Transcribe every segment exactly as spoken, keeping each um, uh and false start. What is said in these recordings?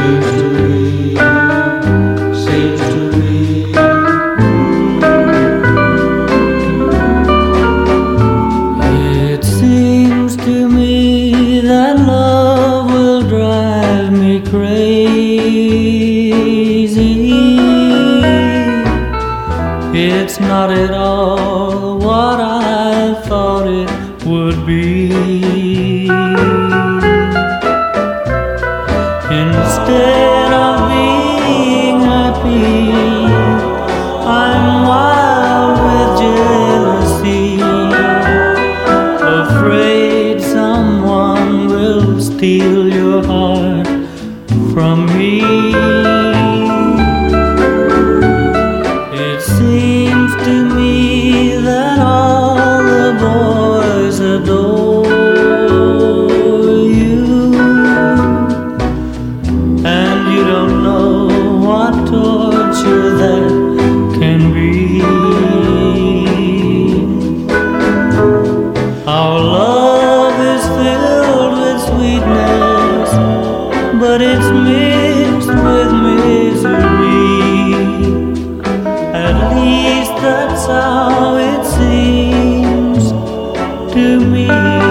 seems to be, seems to be. It seems to me that love will drive me crazy. It's not at all what I thought it would be. Instead of being happy, I'm wild with jealousy, afraid someone will steal your heart from me. It seems to me that all the boys adore you, and you don't know what torture that can be. Our love is filled with sweetness, but it's mixed with misery. At least that's how it seems to me.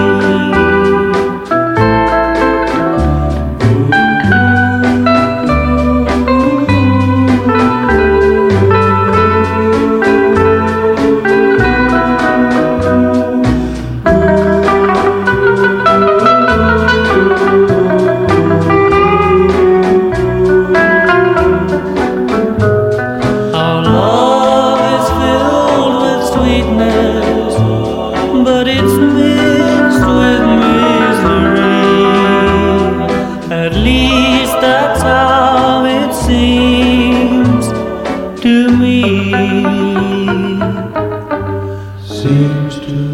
But it's mixed with misery. At least that's how it seems to me. Seems to